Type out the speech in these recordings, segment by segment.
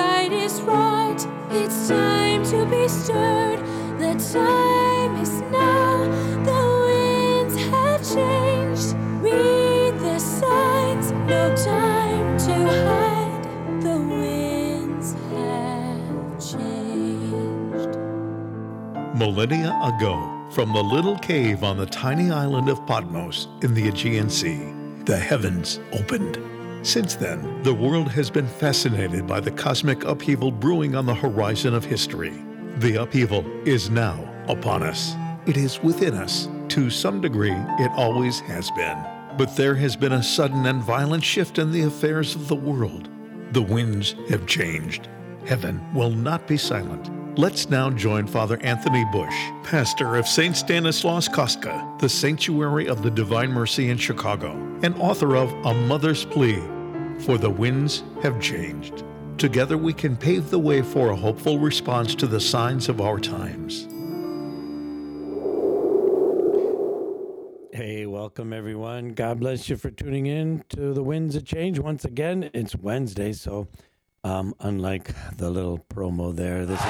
tide is right. It's time to be stirred. The time is now. The winds have changed. Read the signs. No time to hide. The winds have changed. Millennia ago, from the little cave on the tiny island of Patmos in the Aegean Sea, the heavens opened. Since then, the world has been fascinated by the cosmic upheaval brewing on the horizon of history. The upheaval is now upon us. It is within us. To some degree, it always has been. But there has been a sudden and violent shift in the affairs of the world. The winds have changed. Heaven will not be silent. Let's now join Father Anthony Bush, pastor of St. Stanislaus Kostka, the Sanctuary of the Divine Mercy in Chicago, and author of A Mother's Plea, For the Winds Have Changed. Together we can pave the way for a hopeful response to the signs of our times. Hey, welcome everyone. God bless you for tuning in to The Winds of Change. Once again, it's Wednesday, so unlike the little promo there, this is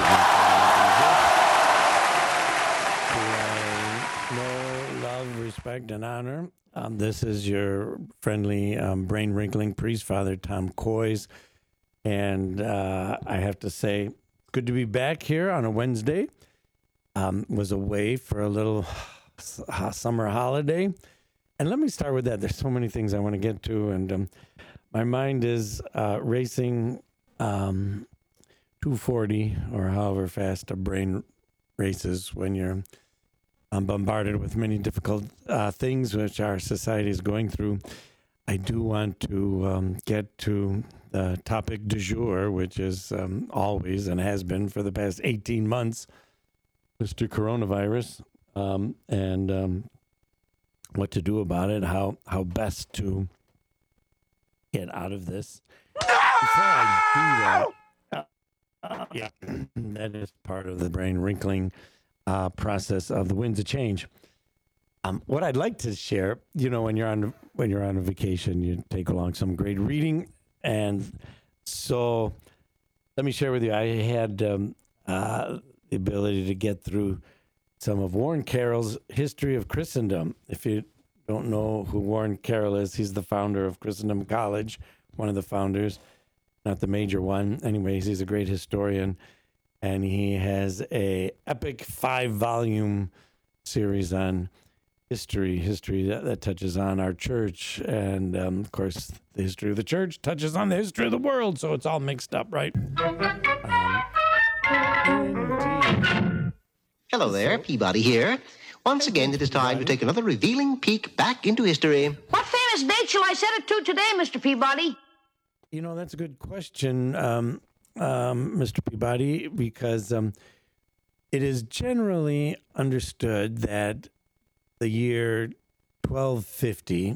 no love, respect, and honor. This is your friendly brain-wrinkling priest, Father Tom Coys. And I have to say, good to be back here on a Wednesday. Was away for a little summer holiday. And let me start with that. There's so many things I want to get to. And my mind is racing 240 or however fast a brain races when you're bombarded with many difficult things which our society is going through. I do want to get to the topic du jour, which is always and has been for the past 18 months, Mr. Coronavirus, and what to do about it, how best to get out of this. Before I do that, that is part of the brain wrinkling process of the winds of change. What I'd like to share, when you're on a vacation, you take along some great reading, and so let me share with you. I had the ability to get through some of Warren Carroll's History of Christendom. If you don't know who Warren Carroll is, he's the founder of Christendom College, one of the founders. Not the major one. Anyways, he's a great historian, and he has a epic 5-volume series on history that touches on our church, and of course, the history of the church touches on the history of the world, so it's all mixed up, right? Hello there, Peabody here. Once again, it is time to take another revealing peek back into history. What famous date shall I set it to today, Mr. Peabody? That's a good question, Mr. Peabody, because it is generally understood that the year 1250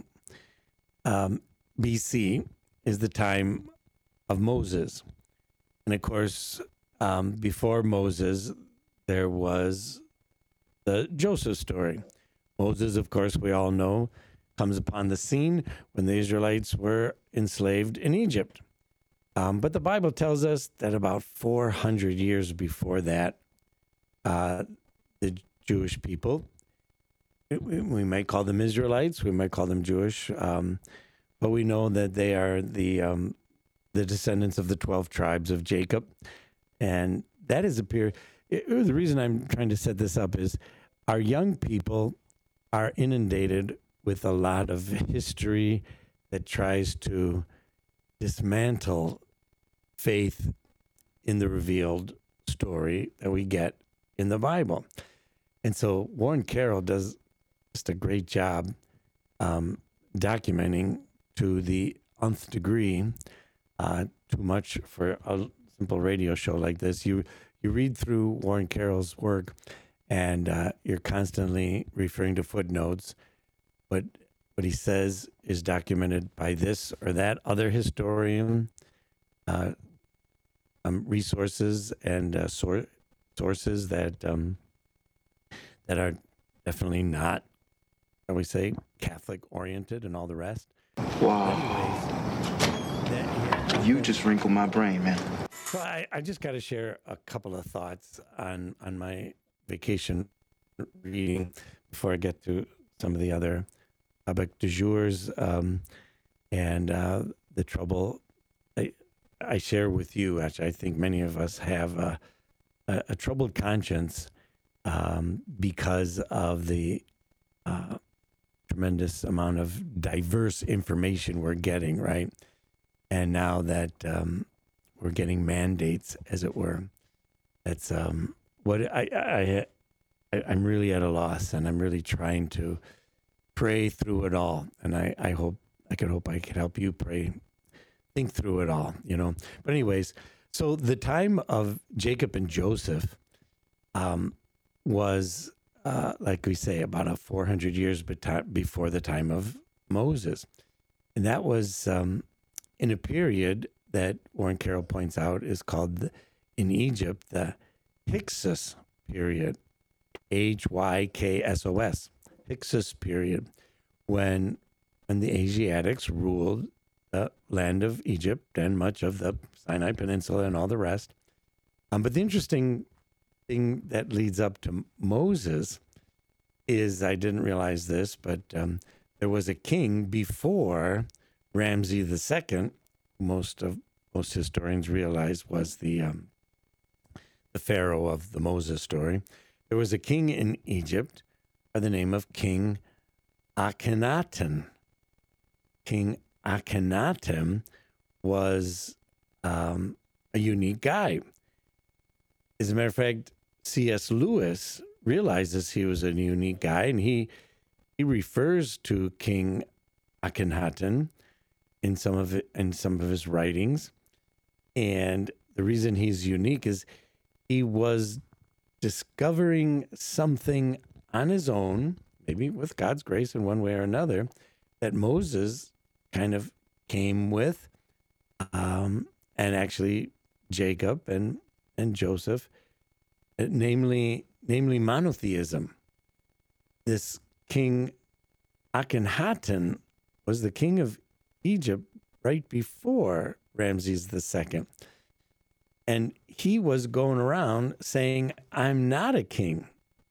BC is the time of Moses. And of course, before Moses, there was the Joseph story. Moses, of course, we all know, comes upon the scene when the Israelites were enslaved in Egypt. But the Bible tells us that about 400 years before that, the Jewish people, we might call them Israelites, we might call them Jewish, but we know that they are the descendants of the 12 tribes of Jacob. And that is a period. The reason I'm trying to set this up is our young people are inundated with a lot of history that tries to dismantle faith in the revealed story that we get in the Bible. And so Warren Carroll does just a great job documenting to the nth degree, too much for a simple radio show like this. You read through Warren Carroll's work, and you're constantly referring to footnotes, but what he says is documented by this or that other historian, resources and sources that are definitely not, shall we say, Catholic oriented and all the rest. Wow. You just wrinkled my brain, man. So I just got to share a couple of thoughts on my vacation reading before I get to some of the other topic du jours and the trouble I share with you. Actually, I think many of us have a troubled conscience because of the tremendous amount of diverse information we're getting, right? And now that we're getting mandates, as it were, that's what I'm really at a loss, and I'm really trying to pray through it all. And I hope I could help you think through it all, But anyways, so the time of Jacob and Joseph was, like we say, about 400 years before the time of Moses. And that was in a period that Warren Carroll points out is called, in Egypt, the Hyksos period, Hyksos, Hyksos period, when the Asiatics ruled the land of Egypt and much of the Sinai Peninsula and all the rest. But the interesting thing that leads up to Moses is, I didn't realize this, but there was a king before Ramses II. Most historians realize was the pharaoh of the Moses story. There was a king in Egypt by the name of King Akhenaten. King Akhenaten was a unique guy. As a matter of fact, C.S. Lewis realizes he was a unique guy, and he refers to King Akhenaten in some of his writings. And the reason he's unique is he was discovering something on his own, maybe with God's grace in one way or another, that Moses kind of came with, and actually Jacob and Joseph, namely monotheism. This King Akhenaten was the king of Egypt right before Ramses II. And he was going around saying, I'm not a king.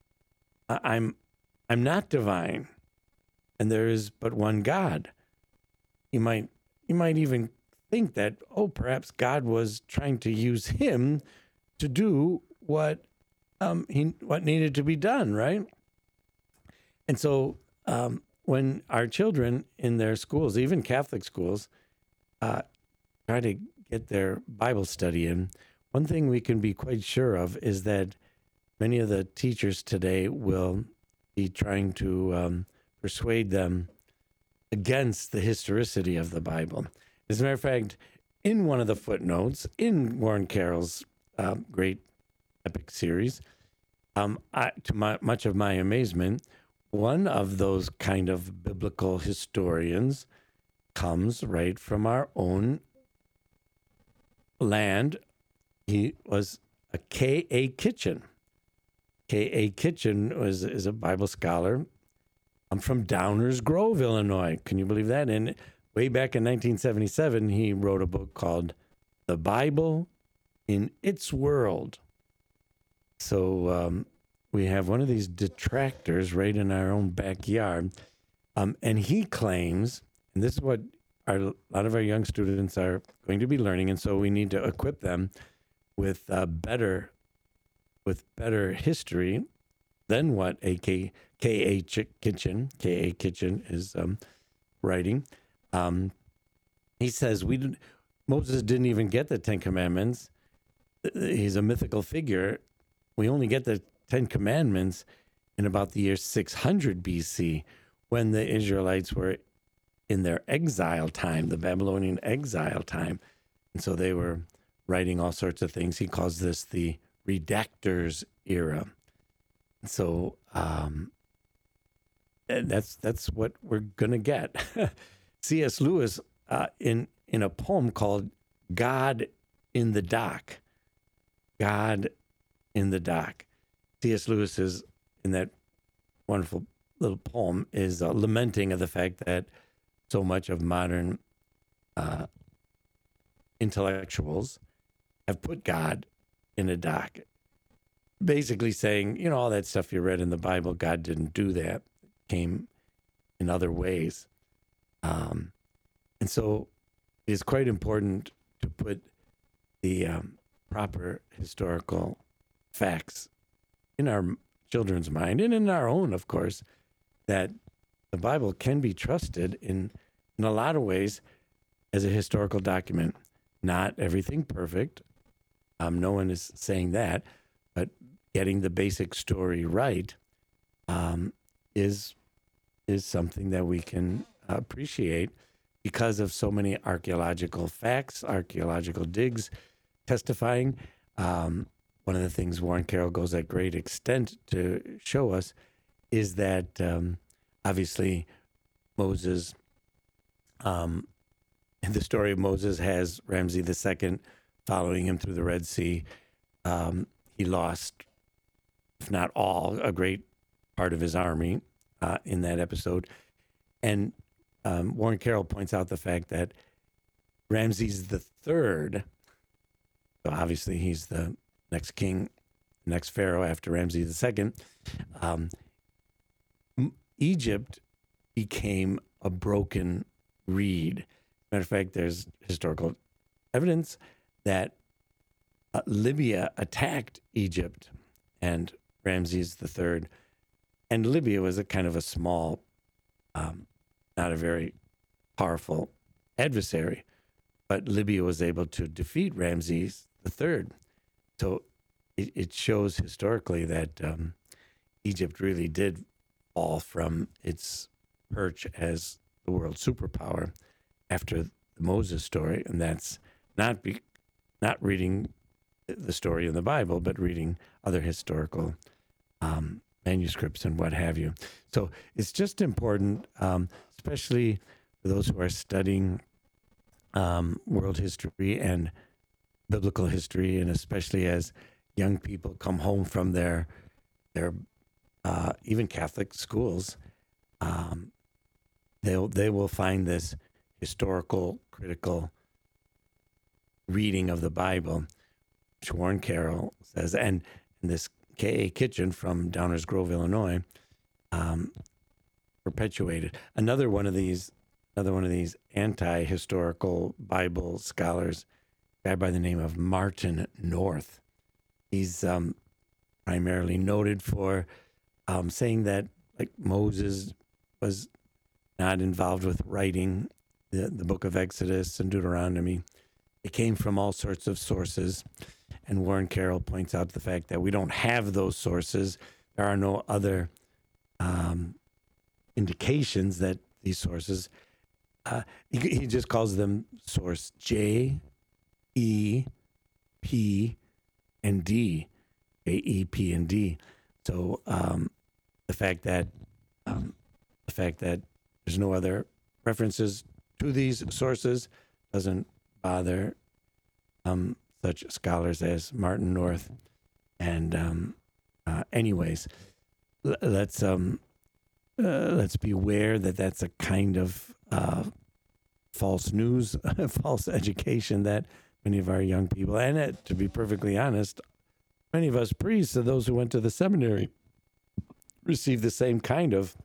I'm not divine. And there is but one God. You might even think that, perhaps God was trying to use him to do what needed to be done, right? And so when our children in their schools, even Catholic schools, try to get their Bible study in, one thing we can be quite sure of is that many of the teachers today will be trying to persuade them against the historicity of the Bible. As a matter of fact, in one of the footnotes in Warren Carroll's great epic series, much of my amazement, one of those kind of biblical historians comes right from our own land. He was a K.A. Kitchen. K.A. Kitchen is a Bible scholar. I'm from Downers Grove, Illinois. Can you believe that? And way back in 1977, he wrote a book called The Bible in Its World. So we have one of these detractors right in our own backyard. And he claims, and this is what a lot of our young students are going to be learning, and so we need to equip them with better history than what K.A. Kitchen is writing. He says Moses didn't even get the Ten Commandments. He's a mythical figure. We only get the Ten Commandments in about the year 600 BC, when the Israelites were in their exile time, the Babylonian exile time. And so they were writing all sorts of things. He calls this the redactors era. So that's what we're going to get. C.S. Lewis, in a poem called God in the Dock, God in the Dock. C.S. Lewis is, in that wonderful little poem, is lamenting of the fact that so much of modern intellectuals have put God in a dock, basically saying, all that stuff you read in the Bible, God didn't do that. It came in other ways. And so it's quite important to put the proper historical facts in our children's mind and in our own, of course, that the Bible can be trusted in a lot of ways as a historical document. Not everything perfect. No one is saying that, but getting the basic story right is something that we can appreciate because of so many archaeological facts, archaeological digs testifying. One of the things Warren Carroll goes at great extent to show us is that obviously Moses, and the story of Moses has Ramses II following him through the Red Sea. He lost, if not all, a great part of his army in that episode. And Warren Carroll points out the fact that Ramses III, so obviously he's the next king, next pharaoh after Ramses II, Egypt became a broken reed. Matter of fact, there's historical evidence that Libya attacked Egypt and Ramses III. And Libya was a kind of a small, not a very powerful adversary, but Libya was able to defeat Ramses III. So it shows historically that Egypt really did fall from its perch as the world superpower after the Moses story, and that's not reading the story in the Bible, but reading other historical manuscripts and what have you. So it's just important, especially for those who are studying world history and biblical history, and especially as young people come home from their even Catholic schools, they will find this historical, critical reading of the Bible, which Warren Carroll says, and this K.A. Kitchen from Downers Grove, Illinois, perpetuated. Another one of these anti-historical Bible scholars, a guy by the name of Martin North. He's primarily noted for saying that Moses was not involved with writing the book of Exodus and Deuteronomy. It came from all sorts of sources. And Warren Carroll points out the fact that we don't have those sources. There are no other indications that these sources, he just calls them source J, E, P, and D. J, E, P, and D. So the fact that there's no other references to these sources doesn't bother such scholars as Martin North. And anyways, let's beware that that's a kind of false news, false education that many of our young people, and to be perfectly honest, many of us priests and those who went to the seminary receive the same kind of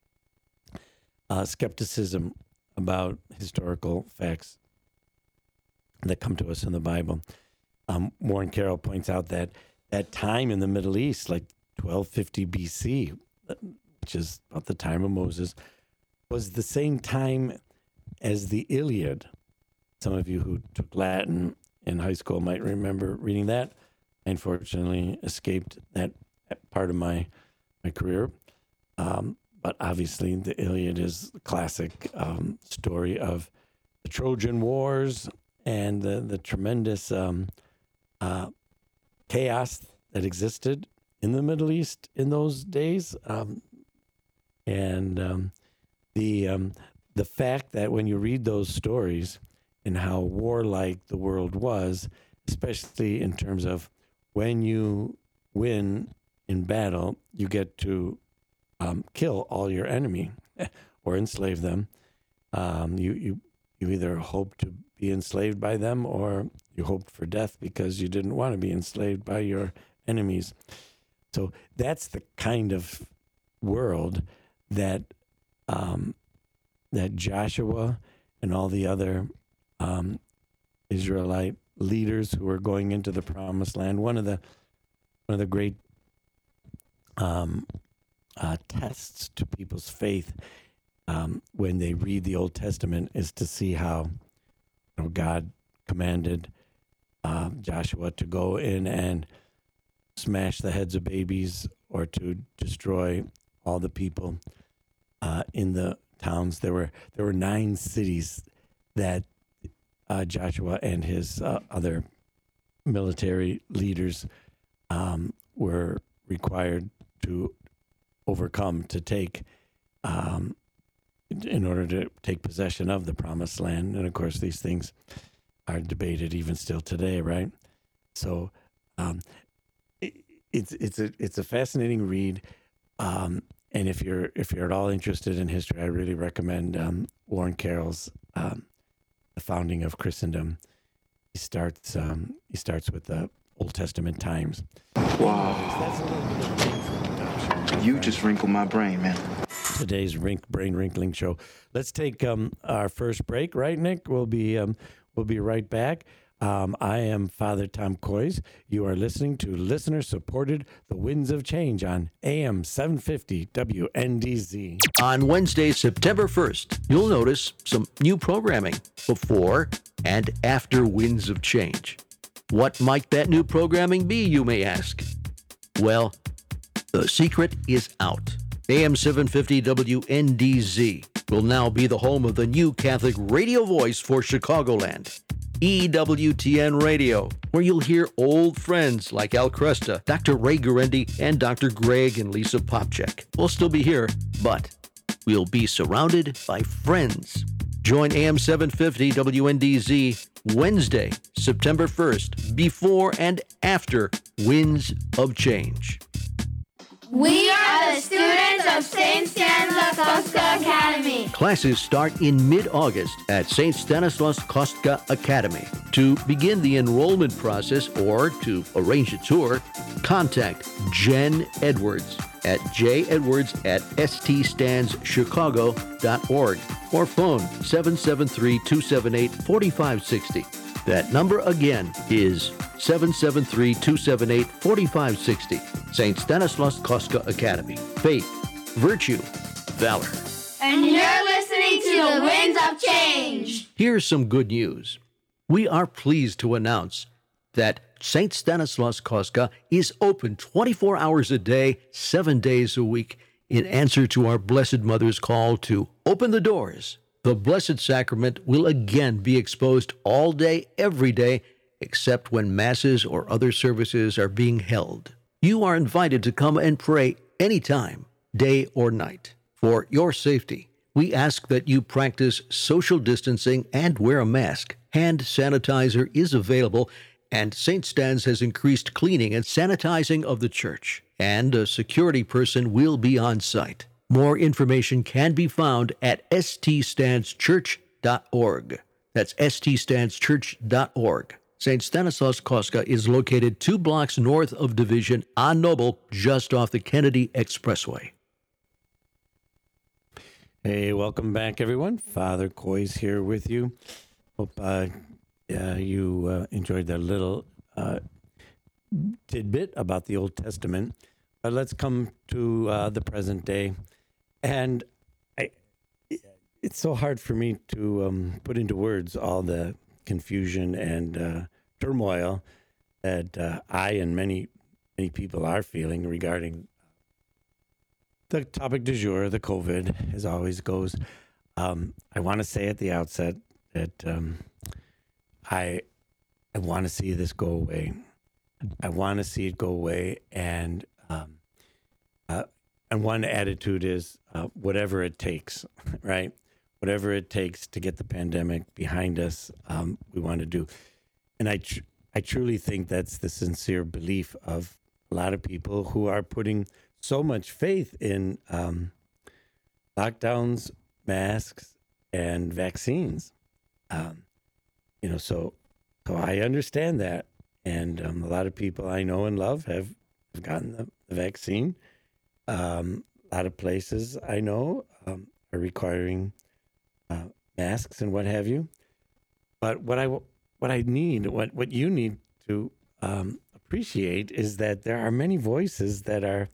skepticism about historical facts that come to us in the Bible. Warren Carroll points out that time in the Middle East, like 1250 BC, which is about the time of Moses, was the same time as the Iliad. Some of you who took Latin in high school might remember reading that. I unfortunately escaped that part of my career. But obviously the Iliad is the classic story of the Trojan Wars and the tremendous chaos that existed in the Middle East in those days. And the fact that when you read those stories and how warlike the world was, especially in terms of when you win in battle, you get to kill all your enemy or enslave them. You either hope to be enslaved by them or you hoped for death because you didn't want to be enslaved by your enemies. So that's the kind of world that that Joshua and all the other Israelite leaders who are going into the Promised Land. One of the great tests to people's faith when they read the Old Testament is to see how God commanded Joshua to go in and smash the heads of babies or to destroy all the people in the towns. There were 9 cities that Joshua and his other military leaders were required to overcome, to take in order to take possession of the Promised Land. And of course, these things are debated even still today, right? So it's a fascinating read. And if you're at all interested in history, I really recommend Warren Carroll's The Founding of Christendom. He starts with the Old Testament times. Wow. You just wrinkled my brain, man. Today's brain wrinkling show. Let's take our first break, right, Nick? We'll be right back. I am Father Tom Kois. You are listening to listener-supported The Winds of Change on AM 750 WNDZ. On Wednesday, September 1st, you'll notice some new programming before and after Winds of Change. What might that new programming be, you may ask? Well, the secret is out. AM 750 WNDZ will now be the home of the new Catholic radio voice for Chicagoland. EWTN Radio, where you'll hear old friends like Al Cresta, Dr. Ray Gurendi, and Dr. Greg and Lisa Popchek. We'll still be here, but we'll be surrounded by friends. Join AM 750 WNDZ Wednesday, September 1st, before and after Winds of Change. We are the students of St. Stanislaus Kostka Academy. Classes start in mid-August at St. Stanislaus Kostka Academy. To begin the enrollment process or to arrange a tour, contact Jen Edwards at jedwards@ststandschicago.org or phone 773-278-4560. That number again is 773-278-4560. St. Stanislaus Kostka Academy. Faith, virtue, valor. And you're listening to The Winds of Change. Here's some good news. We are pleased to announce that St. Stanislaus Kostka is open 24 hours a day, 7 days a week, in answer to our Blessed Mother's call to open the doors. The Blessed Sacrament will again be exposed all day, every day, except when masses or other services are being held. You are invited to come and pray anytime, day or night. For your safety, we ask that you practice social distancing and wear a mask. Hand sanitizer is available, and St. Stan's has increased cleaning and sanitizing of the church, and a security person will be on site. More information can be found at ststanschurch.org. That's ststanschurch.org. St. Stanislaus Kostka is located 2 blocks north of Division on Noble, just off the Kennedy Expressway. Hey, welcome back, everyone. Father Kois here with you. Hope you enjoyed that little tidbit about the Old Testament. But let's come to the present day. And it's so hard for me to put into words all the confusion and turmoil that I and many people are feeling regarding the topic du jour, the COVID, as always goes. I want to say at the outset that I want to see this go away. I want to see it go away, and one attitude is whatever it takes, right? Whatever it takes to get the pandemic behind us, we want to do. And I truly think that's the sincere belief of a lot of people who are putting so much faith in lockdowns, masks, and vaccines. So So I understand that. And a lot of people I know and love have gotten the vaccine. A lot of places I know are requiring masks and what have you. But what I need, what you need to appreciate is that there are many voices that are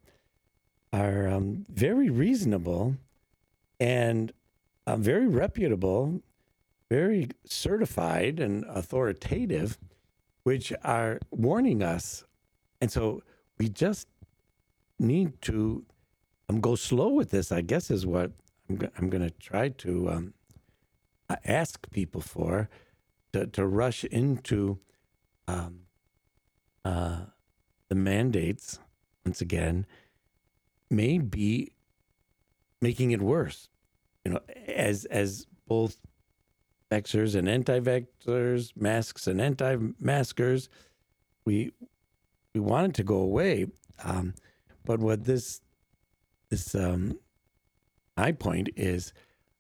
very reasonable and very reputable, very certified and authoritative, which are warning us. And so we just need to go slow with this, I guess, is what I'm going to try to ask people for, to rush into the mandates, once again, may be making it worse. As both vaxxers and anti-vaxxers, masks and anti-maskers, we want it to go away. But what this my point is,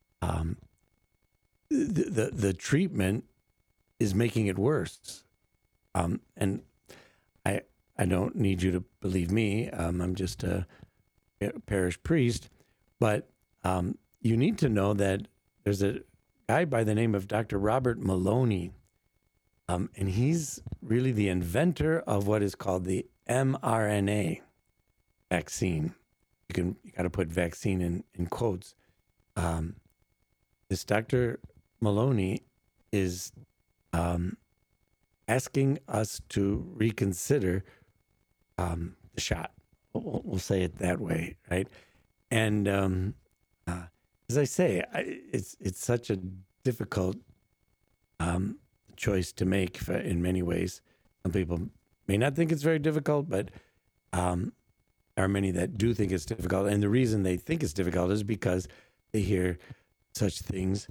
the treatment is making it worse. And I don't need you to believe me. I'm just a parish priest, but you need to know that there's a guy by the name of Dr. Robert Maloney, and he's really the inventor of what is called the mRNA vaccine. You got to put vaccine in quotes. This Dr. Maloney is asking us to reconsider the shot. We'll say it that way, right? And as I say, it's such a difficult choice to make in many ways. Some people may not think it's very difficult, but there are many that do think it's difficult. And the reason they think it's difficult is because they hear such things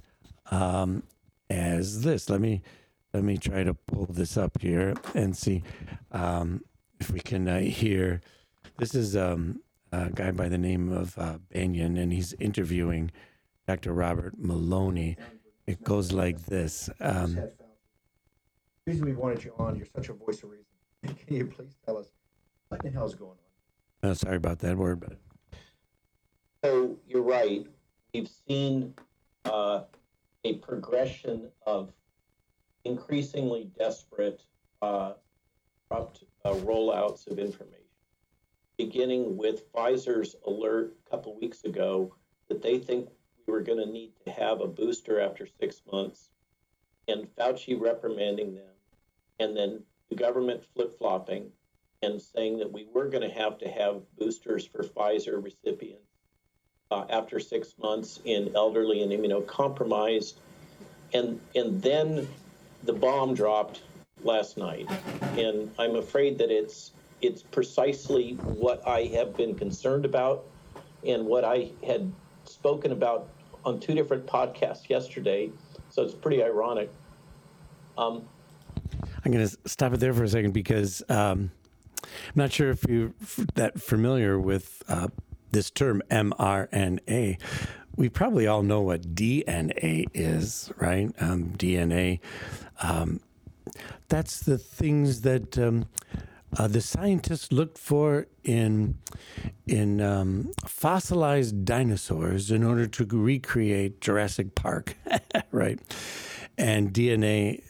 as this. Let me try to pull this up here and see if we can hear. This is a guy by the name of Banyan, and he's interviewing Dr. Robert Maloney. It goes like this. The reason we wanted you on, you're such a voice of reason. Can you please tell us what the hell's going on? Sorry about that word, but so you're right. We've seen a progression of increasingly desperate, abrupt rollouts of information, beginning with Pfizer's alert a couple weeks ago that they think we were going to need to have a booster after 6 months, and Fauci reprimanding them, and then the government flip-flopping and saying that we were going to have boosters for Pfizer recipients after 6 months in elderly and immunocompromised. And then the bomb dropped last night. And I'm afraid that it's precisely what I have been concerned about and what I had spoken about on 2 different podcasts yesterday. So it's pretty ironic. I'm going to stop it there for a second because I'm not sure if you're that familiar with this term mRNA. We probably all know what DNA is, right? DNA. That's the things that the scientists looked for in fossilized dinosaurs in order to recreate Jurassic Park, right? And DNA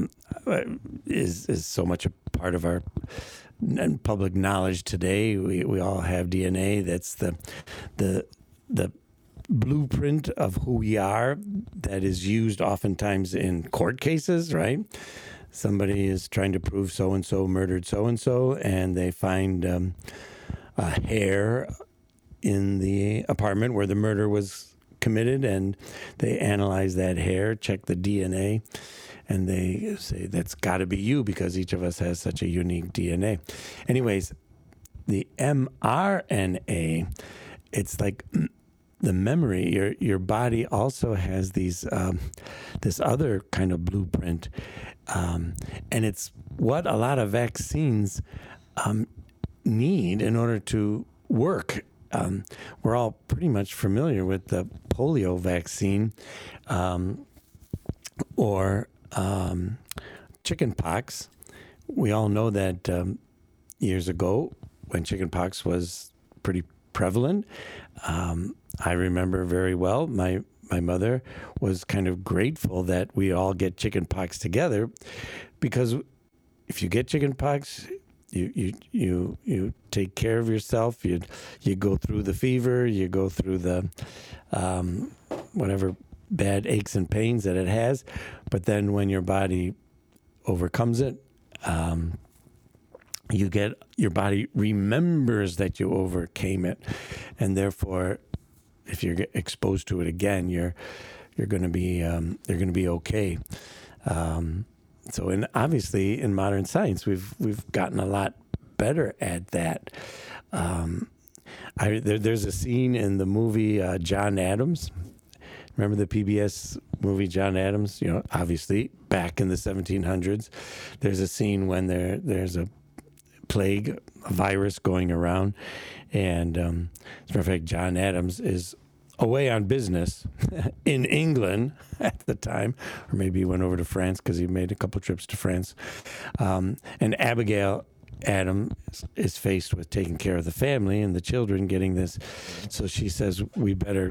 is so much a part of our public knowledge today. We all have DNA. That's the blueprint of who we are that is used oftentimes in court cases, right? Somebody is trying to prove so-and-so murdered so-and-so, and they find a hair in the apartment where the murder was committed, and they analyze that hair, check the DNA, and they say, that's got to be you because each of us has such a unique DNA. Anyways, the mRNA, it's like the memory. Your body also has these this other kind of blueprint, and it's what a lot of vaccines need in order to work. We're all pretty much familiar with the polio vaccine, or chicken pox. We all know that years ago, when chicken pox was pretty prevalent, I remember very well my mother was kind of grateful that we all get chicken pox together, because if you get chicken pox, you take care of yourself. You go through the fever, you go through the whatever bad aches and pains that it has, but then when your body overcomes it, your body remembers that you overcame it, and therefore, if you're exposed to it again, you're going to be okay. So, obviously, in modern science, we've gotten a lot better at that. There's a scene in the movie John Adams. Remember the PBS movie John Adams? Obviously, back in the 1700s, there's a scene when there's a plague, a virus going around, and as a matter of fact, John Adams is away on business in England at the time, or maybe he went over to France because he made a couple trips to France. And Abigail Adams is faced with taking care of the family and the children getting this. So she says, we better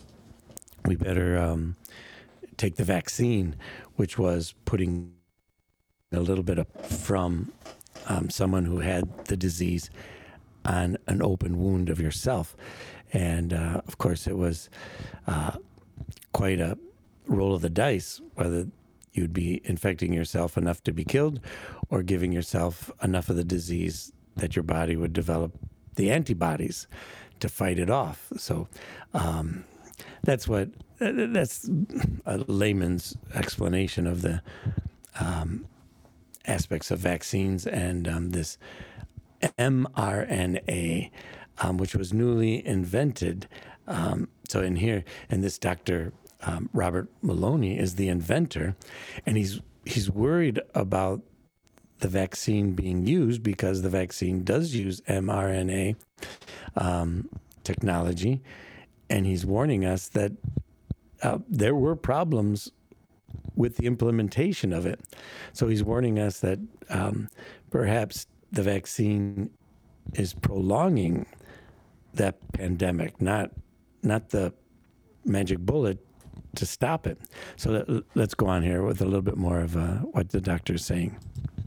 take the vaccine, which was putting a little bit from someone who had the disease on an open wound of yourself. And, of course, it was quite a roll of the dice whether you'd be infecting yourself enough to be killed or giving yourself enough of the disease that your body would develop the antibodies to fight it off. So that's a layman's explanation of the aspects of vaccines and this mRNA, which was newly invented. So in here, and this Dr. Robert Maloney is the inventor, and he's worried about the vaccine being used because the vaccine does use mRNA technology, and he's warning us that there were problems with the implementation of it. So he's warning us that perhaps the vaccine is prolonging that pandemic, not the magic bullet to stop it. So let's go on here with a little bit more of what the doctor is saying.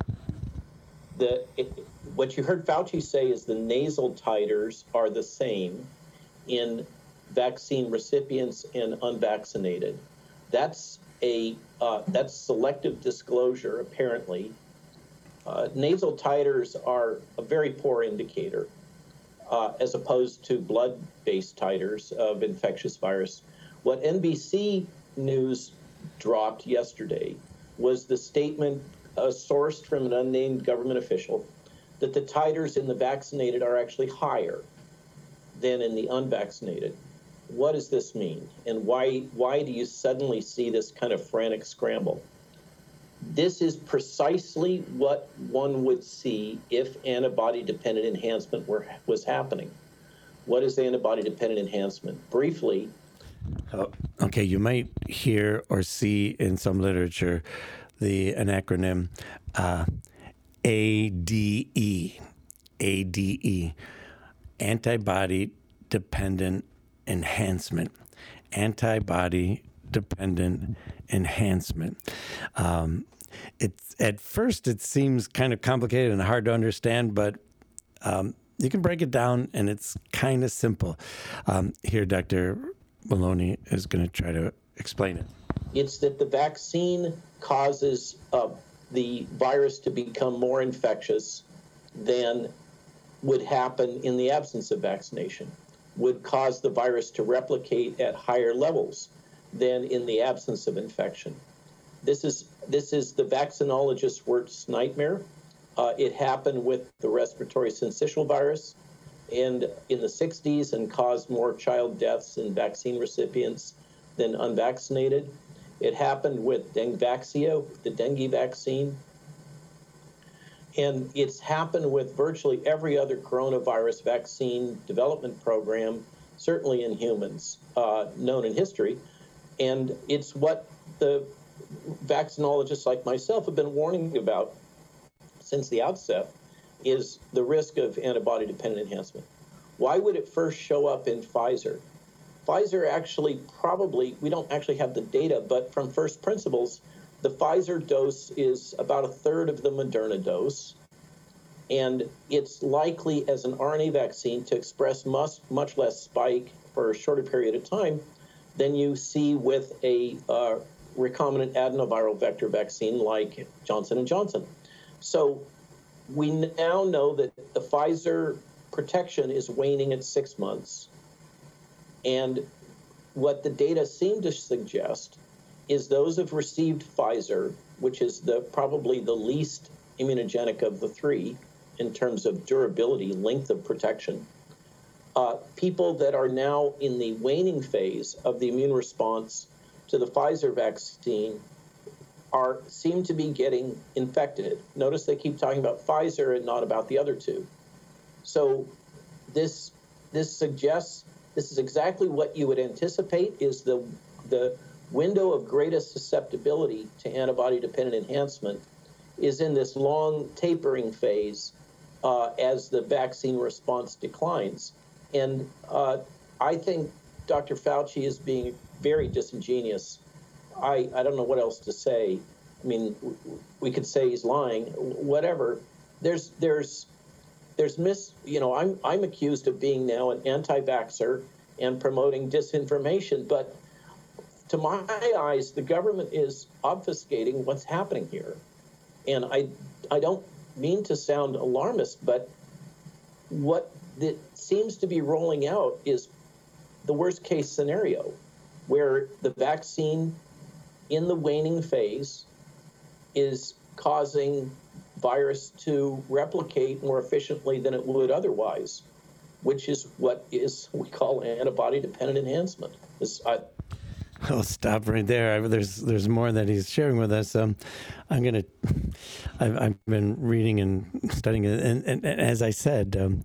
What you heard Fauci say is the nasal titers are the same in vaccine recipients and unvaccinated. That's selective disclosure, apparently. Nasal titers are a very poor indicator, as opposed to blood-based titers of infectious virus. What NBC News dropped yesterday was the statement sourced from an unnamed government official that the titers in the vaccinated are actually higher than in the unvaccinated. What does this mean? And why do you suddenly see this kind of frantic scramble? This is precisely what one would see if antibody-dependent enhancement was happening. What is antibody-dependent enhancement? Briefly. Okay, you might hear or see in some literature an acronym ADE, antibody-dependent enhancement. Antibody-dependent enhancement. At first it seems kind of complicated and hard to understand, but you can break it down and it's kind of simple. Here, Dr. Maloney is going to try to explain it. It's that the vaccine causes the virus to become more infectious than would happen in the absence of vaccination, would cause the virus to replicate at higher levels than in the absence of infection. This is the vaccinologist's worst nightmare. It happened with the respiratory syncytial virus and in the 60s and caused more child deaths in vaccine recipients than unvaccinated. It happened with Dengvaxia, the dengue vaccine. And it's happened with virtually every other coronavirus vaccine development program, certainly in humans, known in history. And it's what the vaccinologists like myself have been warning about since the outset is the risk of antibody-dependent enhancement. Why would it first show up in Pfizer? Pfizer actually we don't actually have the data, but from first principles, the Pfizer dose is about a third of the Moderna dose, and it's likely as an RNA vaccine to express much less spike for a shorter period of time than you see with a recombinant adenoviral vector vaccine like Johnson & Johnson. So we now know that the Pfizer protection is waning at 6 months. And what the data seem to suggest is those who've received Pfizer, which is probably the least immunogenic of the three in terms of durability, length of protection, people that are now in the waning phase of the immune response to the Pfizer vaccine seem to be getting infected. Notice they keep talking about Pfizer and not about the other two. So this suggests this is exactly what you would anticipate is the window of greatest susceptibility to antibody-dependent enhancement is in this long tapering phase as the vaccine response declines. And I think Dr. Fauci is being very disingenuous. I don't know what else to say. I mean, we could say he's lying, whatever. I'm accused of being now an anti-vaxxer and promoting disinformation, but to my eyes, the government is obfuscating what's happening here. And I don't mean to sound alarmist, but what it seems to be rolling out is the worst case scenario, where the vaccine in the waning phase is causing virus to replicate more efficiently than it would otherwise, which is what we call antibody-dependent enhancement. I'll stop right there. There's more that he's sharing with us. I've been reading and studying it, and as I said,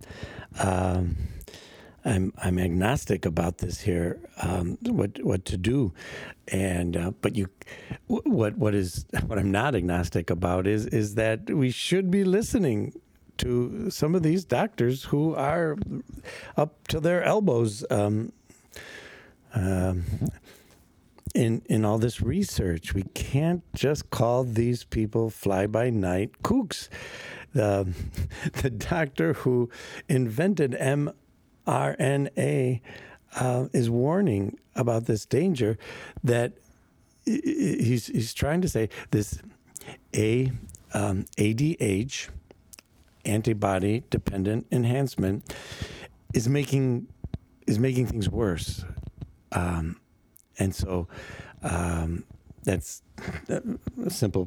I'm agnostic about this here. What to do, and but what I'm not agnostic about is that we should be listening to some of these doctors who are up to their elbows in all this research. We can't just call these people fly-by-night kooks. The doctor who invented mRNA is warning about this danger, that he's trying to say this ADH, antibody-dependent enhancement, is making things worse. And so that's a simple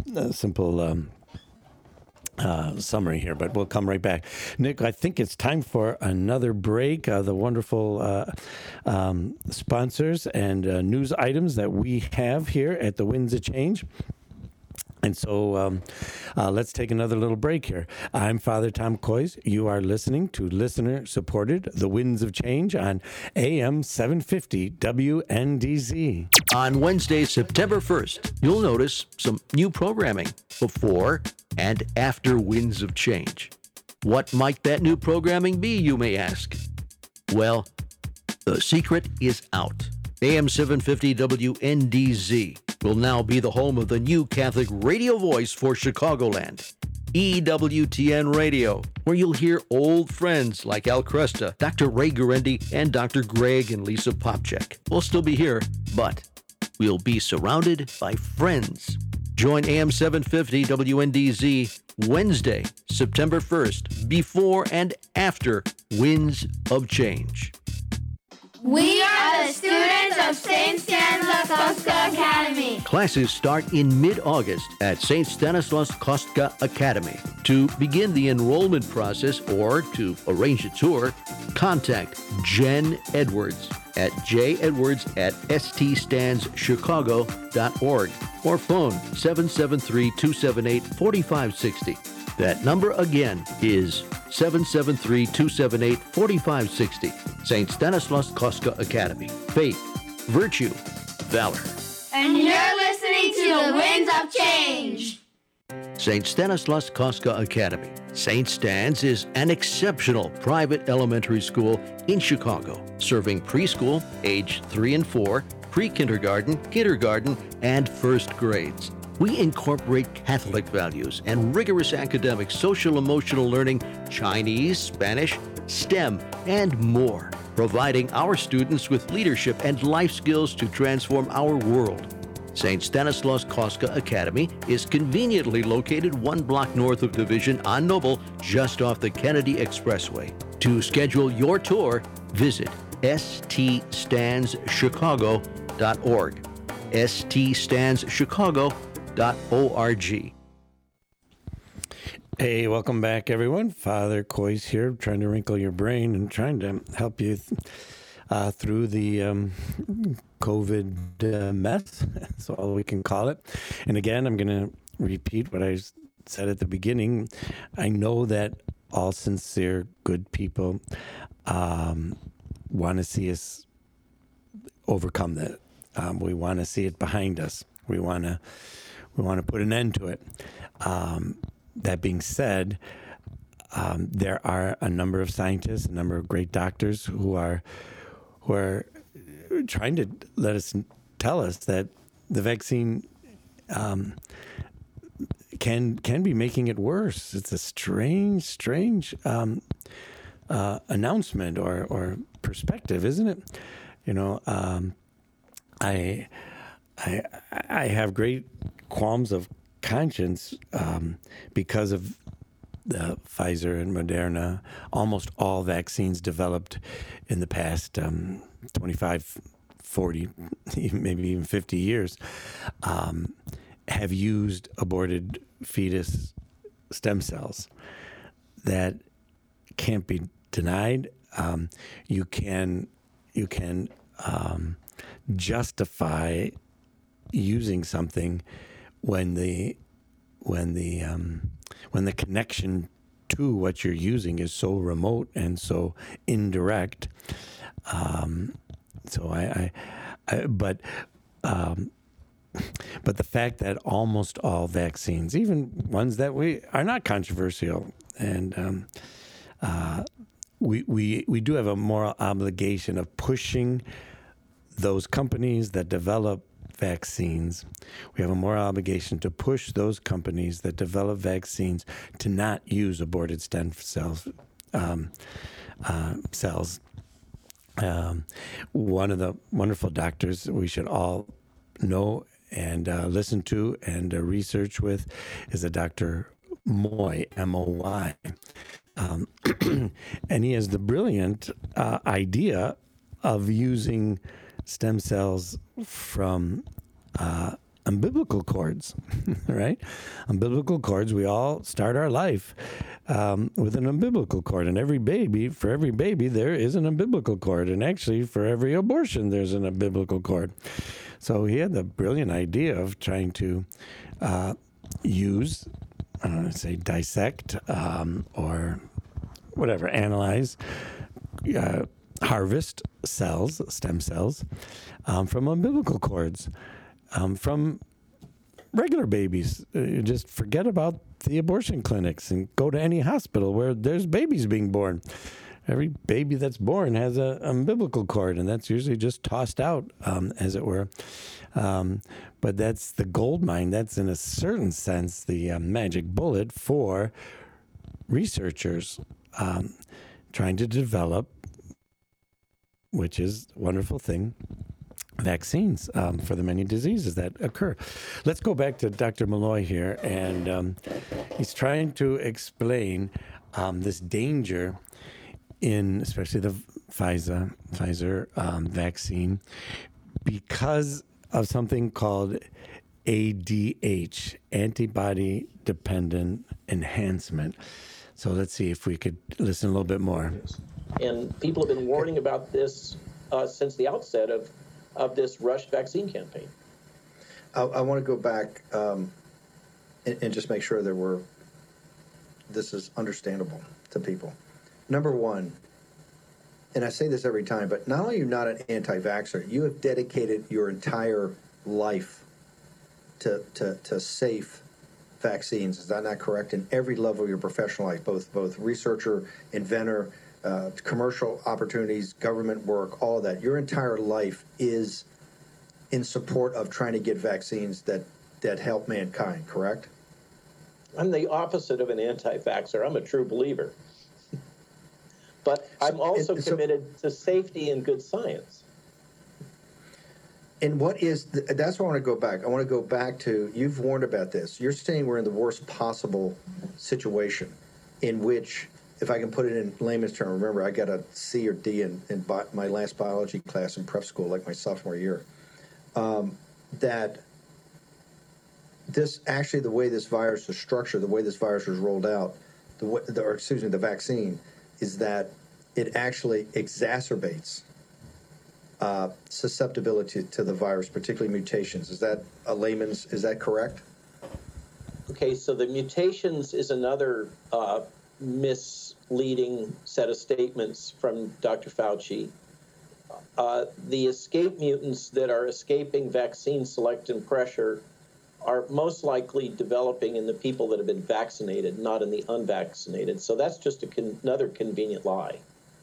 summary here, but we'll come right back. Nick, I think it's time for another break. The wonderful sponsors and news items that we have here at the Winds of Change. And so let's take another little break here. I'm Father Tom Kois. You are listening to listener-supported The Winds of Change on AM 750 WNDZ. On Wednesday, September 1st, you'll notice some new programming before and after Winds of Change. What might that new programming be, you may ask? Well, the secret is out. AM 750 WNDZ will now be the home of the new Catholic radio voice for Chicagoland, EWTN Radio, where you'll hear old friends like Al Cresta, Dr. Ray Guarendi, and Dr. Greg and Lisa Popchak. We'll still be here, but we'll be surrounded by friends. Join AM 750 WNDZ Wednesday, September 1st, before and after Winds of Change. We are the students of St. Stanislaus Kostka Academy. Classes start in mid-August at St. Stanislaus Kostka Academy. To begin the enrollment process or to arrange a tour, contact Jen Edwards at jedwards@ststandschicago.org or phone 773-278-4560. That number again is 773-278-4560. St. Stanislaus Kostka Academy. Faith, virtue, valor. And you're listening the winds of change. St. Stanislaus Kostka Academy. St. Stan's is an exceptional private elementary school in Chicago, serving preschool, age 3 and 4, pre-kindergarten, kindergarten, and first grades. We incorporate Catholic values and rigorous academic social-emotional learning, Chinese, Spanish, STEM, and more, providing our students with leadership and life skills to transform our world. St. Stanislaus Kostka Academy is conveniently located 1 block north of Division on Noble, just off the Kennedy Expressway. To schedule your tour, visit ststandschicago.org. ststandschicago.org. Hey, welcome back, everyone. Father Coyce here, trying to wrinkle your brain and trying to help you through the COVID mess. That's all we can call it. And again, I'm going to repeat what I said at the beginning. I know that all sincere, good people want to see us overcome that. We want to see it behind us. We want to put an end to it. That being said, there are a number of scientists, a number of great doctors who are trying to tell us that the vaccine can be making it worse. It's a strange announcement or perspective, isn't it? You know, I have great qualms of conscience because of the Pfizer and Moderna. Almost all vaccines developed in the past 25, 40, maybe even 50 years have used aborted fetus stem cells. That can't be denied. You can justify using something when the connection to what you're using is so remote and so indirect. But the fact that almost all vaccines, even ones that are not controversial, and we do have a moral obligation of pushing those companies that develop vaccines. We have a moral obligation to push those companies that develop vaccines to not use aborted stem cells. One of the wonderful doctors we should all know and listen to and research with is a Dr. Moy, M-O-Y. And he has the brilliant idea of using stem cells from umbilical cords, right? Umbilical cords, we all start our life with an umbilical cord. And for every baby, there is an umbilical cord. And actually, for every abortion, there's an umbilical cord. So he had the brilliant idea of trying to dissect or whatever, analyze, harvest cells, stem cells, from umbilical cords, from regular babies. You just forget about the abortion clinics and go to any hospital where there's babies being born. Every baby that's born has an umbilical cord, and that's usually just tossed out, as it were. But that's the gold mine. That's, in a certain sense, the magic bullet for researchers trying to develop, which is a wonderful thing, vaccines for the many diseases that occur. Let's go back to Dr. Malloy here, and he's trying to explain this danger in especially the Pfizer vaccine because of something called ADH, antibody-dependent enhancement. So let's see if we could listen a little bit more. And people have been warning about this since the outset of this rushed vaccine campaign. I want to go back and just make sure this is understandable to people. Number one, and I say this every time, but not only are you not an anti-vaxxer, you have dedicated your entire life to safe vaccines. Is that not correct? In every level of your professional life, both researcher, inventor, commercial opportunities, government work, all of that. Your entire life is in support of trying to get vaccines that help mankind, correct? I'm the opposite of an anti-vaxxer. I'm a true believer. But I'm also committed to safety and good science. And what is, that's why I want to go back. I want to go back to, you've warned about this. You're saying we're in the worst possible situation in which, if I can put it in layman's terms, remember I got a C or D in my last biology class in prep school, like my sophomore year, that this actually, the way this virus is structured, the way this virus is rolled out, the vaccine, is that it actually exacerbates susceptibility to the virus, particularly mutations. Is that is that correct? Okay, so the mutations is another misleading set of statements from Dr. Fauci. The escape mutants that are escaping vaccine selective pressure are most likely developing in the people that have been vaccinated, not in the unvaccinated. So that's just another convenient lie.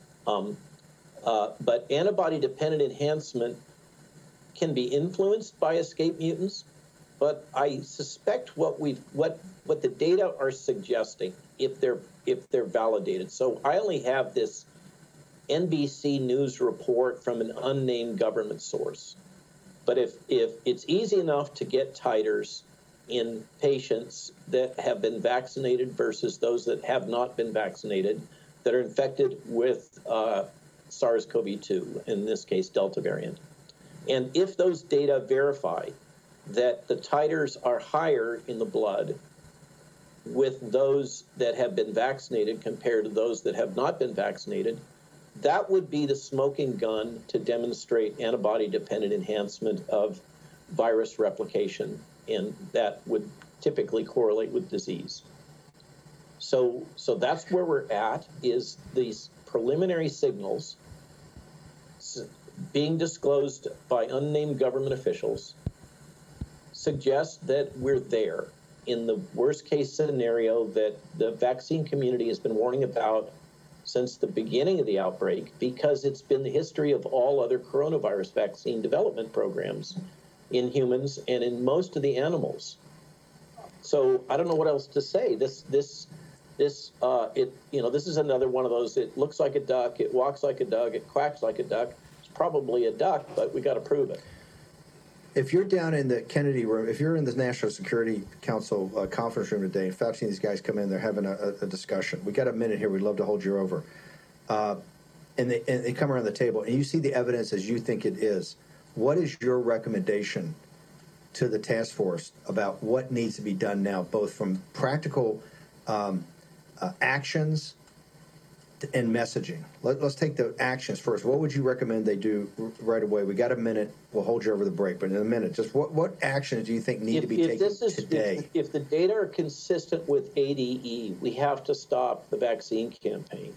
But antibody-dependent enhancement can be influenced by escape mutants, but I suspect what the data are suggesting, if they're validated. So I only have this NBC News report from an unnamed government source. But if it's easy enough to get titers in patients that have been vaccinated versus those that have not been vaccinated, that are infected with SARS-CoV-2, in this case, Delta variant. And if those data verify that the titers are higher in the blood with those that have been vaccinated compared to those that have not been vaccinated, that would be the smoking gun to demonstrate antibody-dependent enhancement of virus replication, and that would typically correlate with disease. So that's where we're at, is these preliminary signals being disclosed by unnamed government officials suggest that we're there in the worst-case scenario that the vaccine community has been warning about since the beginning of the outbreak, because it's been the history of all other coronavirus vaccine development programs in humans and in most of the animals. So I don't know what else to say. This is another one of those. It looks like a duck, it walks like a duck, it quacks like a duck. It's probably a duck, but we got to prove it. If you're down in the Kennedy room, if you're in the National Security Council conference room today, and Fauci and these guys come in, they're having a discussion. We got a minute here. We'd love to hold you over. And they come around the table, and you see the evidence as you think it is. What is your recommendation to the task force about what needs to be done now, both from practical actions and messaging? Let's take the actions first. What would you recommend they do right away? We got a minute. We'll hold you over the break, but in a minute, just what actions do you think need to be taken today? If the data are consistent with ADE, we have to stop the vaccine campaign.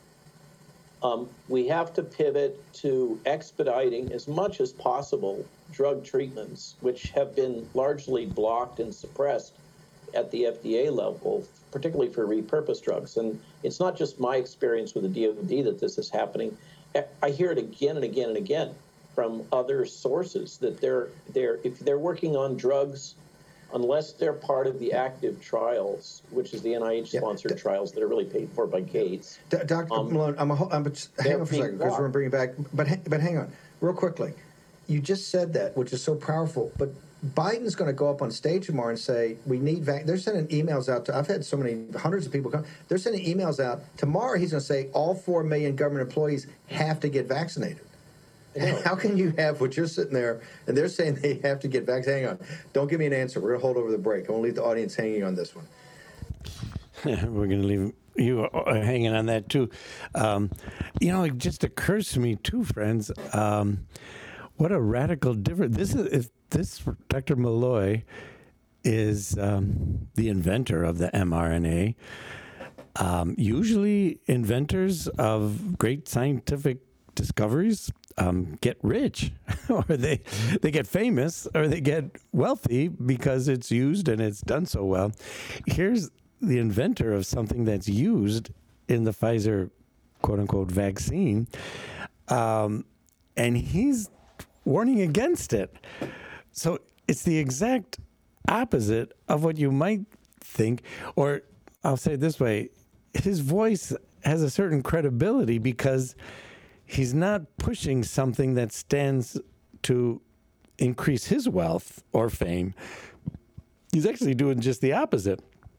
We have to pivot to expediting as much as possible drug treatments, which have been largely blocked and suppressed at the FDA level, particularly for repurposed drugs. And it's not just my experience with the DoD that this is happening. I hear it again and again and again from other sources that if they're working on drugs, unless they're part of the active trials, which is the NIH-sponsored trials that are really paid for by Gates. Dr. Malone, hang on for a second, because we're going to bring you back. But hang on, real quickly. You just said that, which is so powerful, but Biden's going to go up on stage tomorrow and say, we need they're sending emails out I've had so many, hundreds of people come. They're sending emails out. Tomorrow he's going to say all 4 million government employees have to get vaccinated. How can you have what you're sitting there and they're saying they have to get vaccinated? Hang on. Don't give me an answer. We're going to hold over the break. I'm going to leave the audience hanging on this one. We're going to leave you hanging on that, too. It just occurs to me, too, friends, what a radical difference. This Dr. Malloy is the inventor of the mRNA. Usually inventors of great scientific discoveries get rich or they get famous or they get wealthy because it's used and it's done so well. Here's the inventor of something that's used in the Pfizer quote-unquote vaccine, and he's warning against it. So it's the exact opposite of what you might think, or I'll say it this way, his voice has a certain credibility because he's not pushing something that stands to increase his wealth or fame. He's actually doing just the opposite.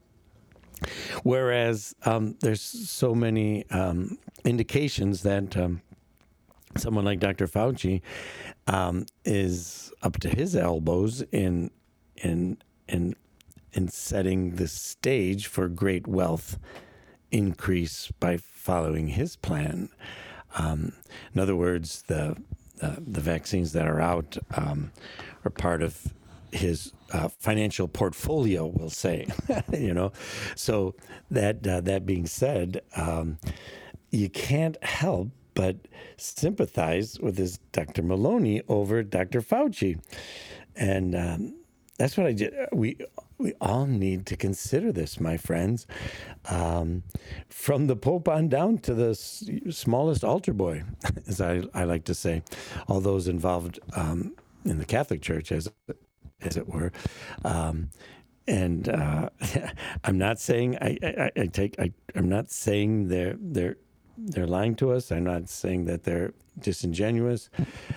Whereas there's so many indications that someone like Dr. Fauci is up to his elbows in setting the stage for great wealth increase by following his plan. In other words, the vaccines that are out are part of his financial portfolio, we'll say. So that being said, you can't help but sympathize with this Dr. Maloney over Dr. Fauci, and that's what I did. We all need to consider this, my friends, from the Pope on down to the smallest altar boy, as I like to say, all those involved in the Catholic Church, as it were. And I'm not saying I'm not saying they're lying to us. I'm not saying that they're disingenuous.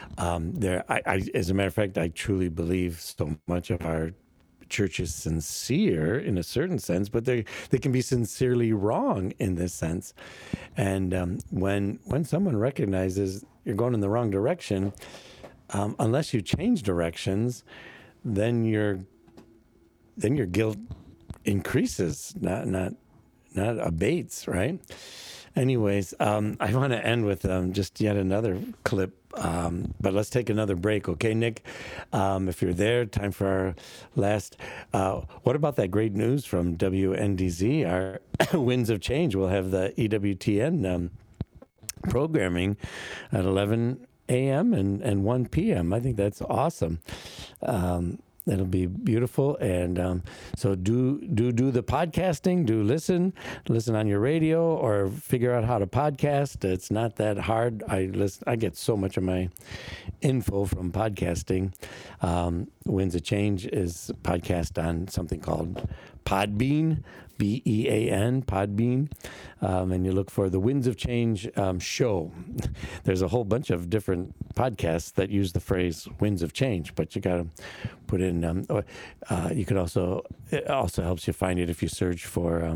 As a matter of fact, I truly believe so much of our church is sincere in a certain sense, but they can be sincerely wrong in this sense. And when someone recognizes you're going in the wrong direction, unless you change directions, then your guilt increases, not abates, right? Anyways, I want to end with just yet another clip, but let's take another break, okay, Nick? If you're there, time for our last. What about that great news from WNDZ? Our Winds of Change will have the EWTN programming at 11 a.m. and 1 p.m. I think that's awesome. That'll be beautiful. And so do the podcasting, listen on your radio or figure out how to podcast. It's not that hard. I get so much of my info from podcasting. Winds of Change is a podcast on something called Podbean, BEAN, Podbean. And you look for the Winds of Change show. There's a whole bunch of different podcasts that use the phrase Winds of Change, but you got to put in, you could also, it also helps you find it if you search for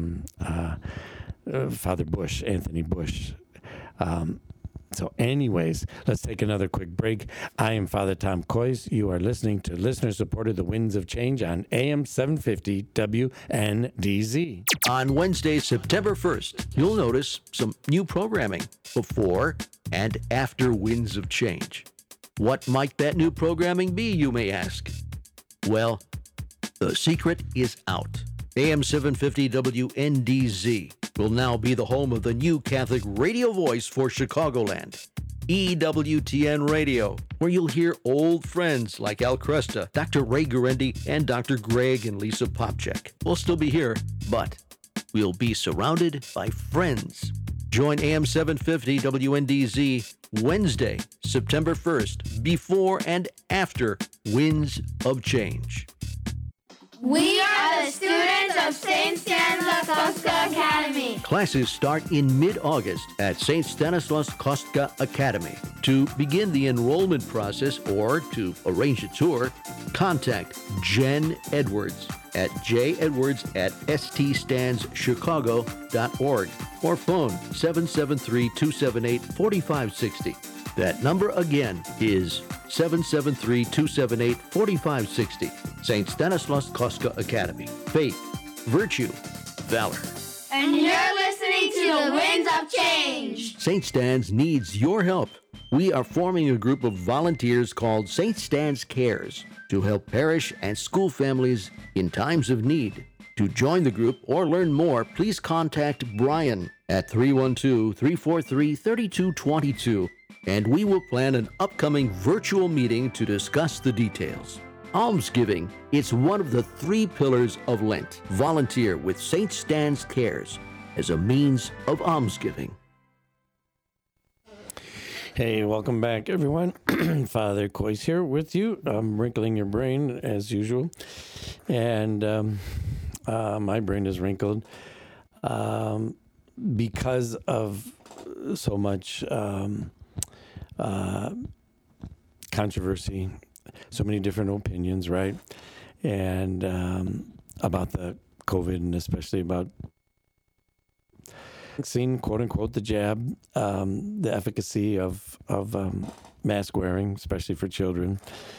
Father Bush, Anthony Bush. So anyways, let's take another quick break. I am Father Tom Kois. You are listening to listener-supported The Winds of Change on AM 750 WNDZ. On Wednesday, September 1st, you'll notice some new programming before and after Winds of Change. What might that new programming be, you may ask? Well, the secret is out. AM 750 WNDZ will now be the home of the new Catholic radio voice for Chicagoland, EWTN Radio, where you'll hear old friends like Al Cresta, Dr. Ray Gurendi, and Dr. Greg and Lisa Popchak. We'll still be here, but we'll be surrounded by friends. Join AM 750 WNDZ Wednesday, September 1st, before and after Winds of Change. We are the students of St. Stanislaus Kostka Academy. Classes start in mid-August at St. Stanislaus Kostka Academy. To begin the enrollment process or to arrange a tour, contact Jen Edwards at jedwards@ststandschicago.org or phone 773-278-4560. That number again is 773-278-4560. St. Stanislaus Kostka Academy. Faith, virtue, valor. And you're listening to the Winds of Change. St. Stan's needs your help. We are forming a group of volunteers called St. Stan's Cares to help parish and school families in times of need. To join the group or learn more, please contact Brian at 312-343-3222. and we will plan an upcoming virtual meeting to discuss the details. Almsgiving, it's one of the 3 pillars of Lent. Volunteer with St. Stan's Cares as a means of almsgiving. Hey, welcome back, everyone. Father Coyce here with you. I'm wrinkling your brain as usual, and my brain is wrinkled because of so much controversy, so many different opinions, right? And about the COVID, and especially about vaccine, quote unquote, the jab, the efficacy of mask wearing, especially for children,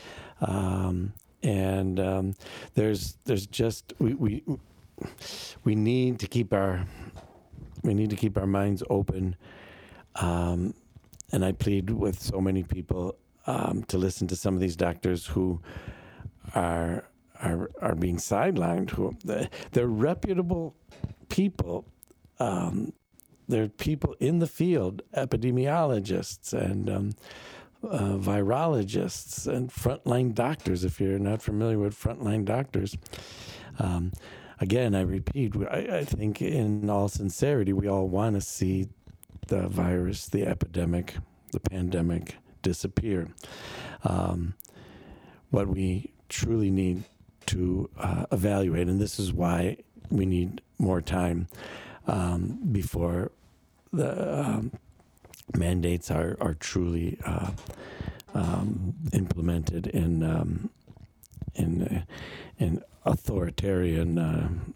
and there's just we need to keep our minds open, and I plead with so many people to listen to some of these doctors who are being sidelined. Who they're reputable people. There are people in the field, epidemiologists and virologists and frontline doctors, if you're not familiar with frontline doctors. Again, I repeat, I think in all sincerity, we all want to see the virus, the epidemic, the pandemic disappear. What we truly need to evaluate, and this is why we need more time before the mandates are truly implemented in authoritarian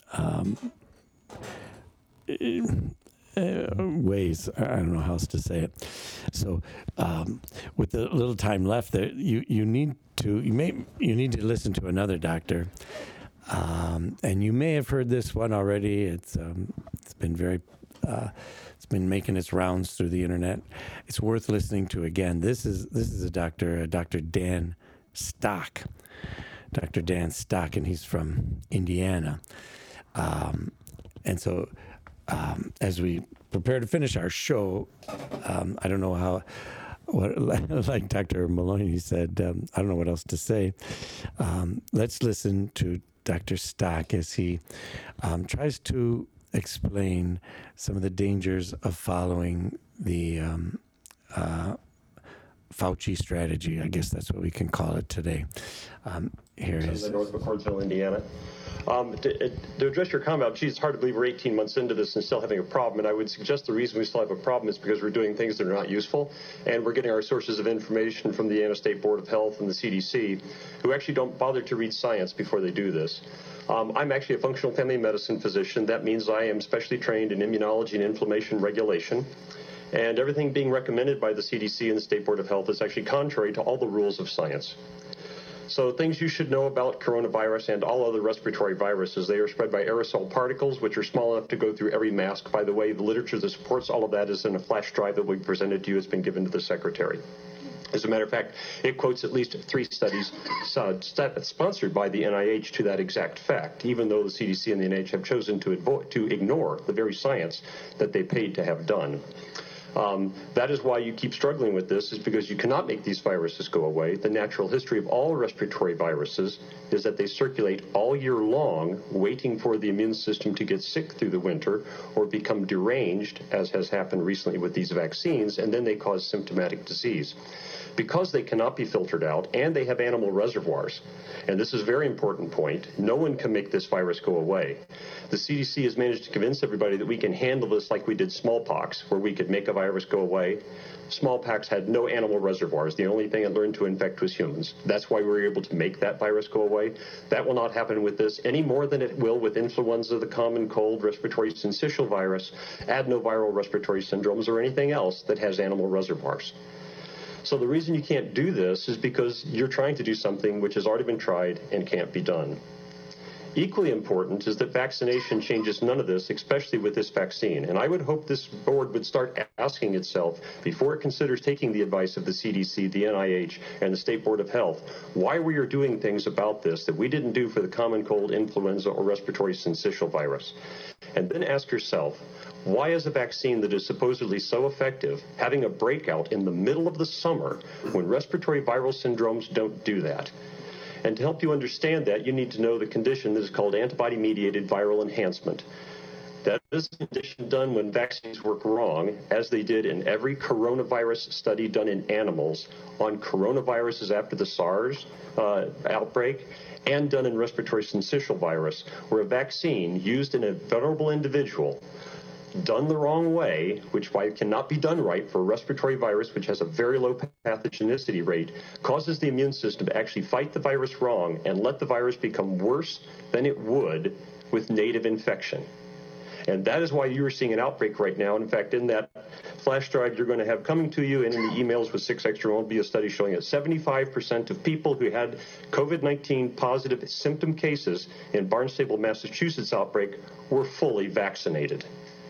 ways. I don't know how else to say it. So, with the little time left, there, you need to listen to another doctor. And you may have heard this one already. It's been it's been making its rounds through the internet. It's worth listening to again. This is a Dr. Dan Stock. Dr. Dan Stock, and he's from Indiana. And so, as we prepare to finish our show, I don't know like Dr. Maloney said, I don't know what else to say. Let's listen to Dr. Stock as he tries to explain some of the dangers of following the Fauci strategy. I guess that's what we can call it today. Here is North McCordsville, Indiana. To address your comment, geez, it's hard to believe we're 18 months into this and still having a problem. And I would suggest the reason we still have a problem is because we're doing things that are not useful. And we're getting our sources of information from the Indiana State Board of Health and the CDC, who actually don't bother to read science before they do this. I'm actually a functional family medicine physician. That means I am specially trained in immunology and inflammation regulation. And everything being recommended by the CDC and the State Board of Health is actually contrary to all the rules of science. So things you should know about coronavirus and all other respiratory viruses: they are spread by aerosol particles, which are small enough to go through every mask. By the way, the literature that supports all of that is in a flash drive that we presented to you. It's been given to the Secretary. As a matter of fact, it quotes at least 3 studies sponsored by the NIH to that exact fact, even though the CDC and the NIH have chosen to ignore the very science that they paid to have done. That is why you keep struggling with this, is because you cannot make these viruses go away. The natural history of all respiratory viruses is that they circulate all year long, waiting for the immune system to get sick through the winter or become deranged, as has happened recently with these vaccines, and then they cause symptomatic disease. Because they cannot be filtered out and they have animal reservoirs, and this is a very important point, no one can make this virus go away. The CDC has managed to convince everybody that we can handle this like we did smallpox, where we could make a virus go away. Smallpox had no animal reservoirs. The only thing it learned to infect was humans. That's why we were able to make that virus go away. That will not happen with this any more than it will with influenza, the common cold, respiratory syncytial virus, adenoviral respiratory syndromes, or anything else that has animal reservoirs. So the reason you can't do this is because you're trying to do something which has already been tried and can't be done. Equally important is that vaccination changes none of this, especially with this vaccine. And I would hope this board would start asking itself, before it considers taking the advice of the CDC, the NIH, and the State Board of Health, why we are doing things about this that we didn't do for the common cold, influenza, or respiratory syncytial virus. And then ask yourself, Why is a vaccine that is supposedly so effective having a breakout in the middle of the summer when respiratory viral syndromes don't do that? And to help you understand that, you need to know the condition that is called antibody-mediated viral enhancement. That is a condition done when vaccines work wrong, as they did in every coronavirus study done in animals on coronaviruses after the SARS outbreak, and done in respiratory syncytial virus, where a vaccine used in a vulnerable individual done the wrong way, which cannot be done right for a respiratory virus, which has a very low pathogenicity rate, causes the immune system to actually fight the virus wrong and let the virus become worse than it would with native infection. And that is why you are seeing an outbreak right now. And in fact, in that flash drive you're going to have coming to you and in the emails with 6 Extra will be a study showing that 75% of people who had COVID-19 positive symptom cases in Barnstable, Massachusetts outbreak were fully vaccinated.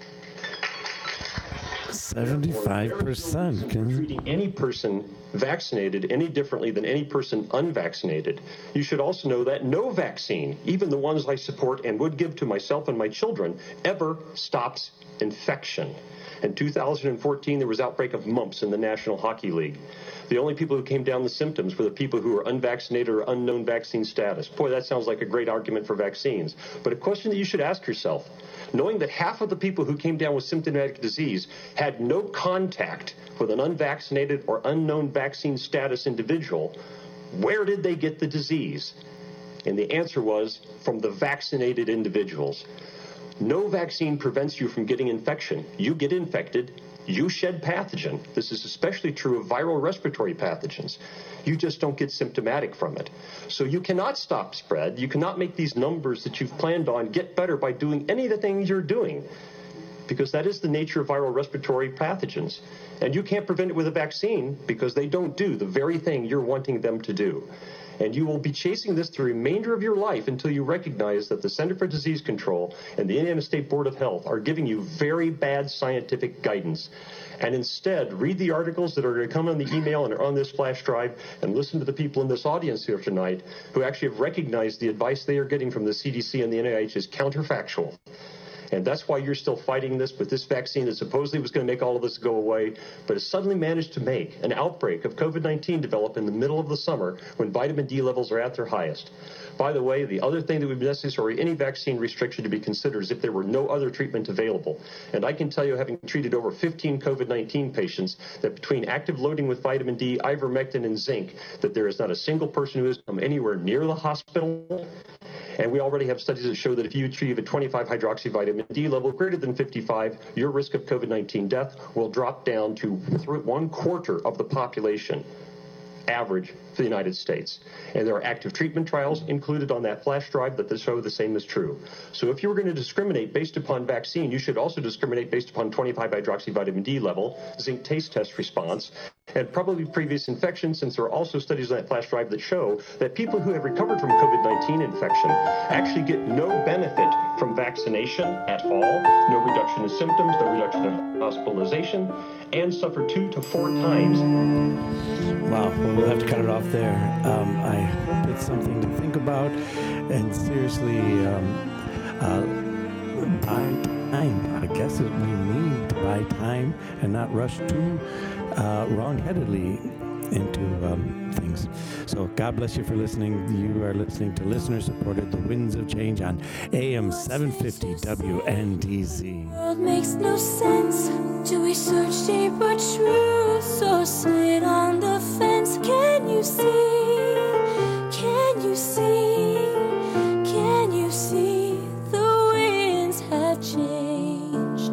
75%. Treating any person vaccinated any differently than any person unvaccinated. You should also know that no vaccine, even the ones I support and would give to myself and my children, ever stops infection. In 2014, there was outbreak of mumps in the National Hockey League. The only people who came down the symptoms were the people who were unvaccinated or unknown vaccine status. Boy, that sounds like a great argument for vaccines. But a question that you should ask yourself, knowing that half of the people who came down with symptomatic disease had no contact with an unvaccinated or unknown vaccine status individual, where did they get the disease? And the answer was from the vaccinated individuals. No vaccine prevents you from getting infection. You get infected, you shed pathogen. This is especially true of viral respiratory pathogens. You just don't get symptomatic from it. So you cannot stop spread. You cannot make these numbers that you've planned on get better by doing any of the things you're doing, because that is the nature of viral respiratory pathogens. And you can't prevent it with a vaccine because they don't do the very thing you're wanting them to do. And you will be chasing this the remainder of your life until you recognize that the Center for Disease Control and the Indiana State Board of Health are giving you very bad scientific guidance. And instead, read the articles that are going to come on the email and are on this flash drive, and listen to the people in this audience here tonight who actually have recognized the advice they are getting from the CDC and the NIH is counterfactual. And that's why you're still fighting this with this vaccine that supposedly was going to make all of this go away, but has suddenly managed to make an outbreak of COVID-19 develop in the middle of the summer when vitamin D levels are at their highest. By the way, the other thing that would be necessary for any vaccine restriction to be considered is if there were no other treatment available. And I can tell you, having treated over 15 COVID-19 patients, that between active loading with vitamin D, ivermectin, and zinc, that there is not a single person who has come anywhere near the hospital. And we already have studies that show that if you achieve a 25-hydroxyvitamin D level greater than 55, your risk of COVID-19 death will drop down to 1/4 of the population average for the United States. And there are active treatment trials included on that flash drive that show the same is true. So if you were going to discriminate based upon vaccine, you should also discriminate based upon 25-hydroxyvitamin D level, zinc taste test response, and probably previous infection, since there are also studies on that flash drive that show that people who have recovered from COVID-19 infection actually get no benefit from vaccination at all, no reduction in symptoms, no reduction in hospitalization, and suffer 2 to 4 times. Wow, well, we'll have to cut it off there. I hope it's something to think about, and seriously, buy time. I guess we need to buy time and not rush too wrong-headedly into things. So God bless you for listening. You are listening to listener-supported The Winds of Change on AM 750 WNDZ. The world makes no sense. Do we search deeper truths or sit on the fence? Can you see? Can you see? Can you see? The winds have changed.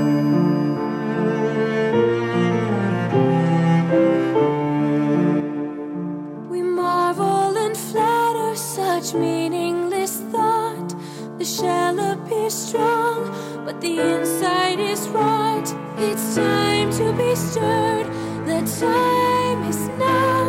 We marvel and flatter such meaningless thought. The shell appears strong, but the inside is rot. It's time to be stirred. The time is now.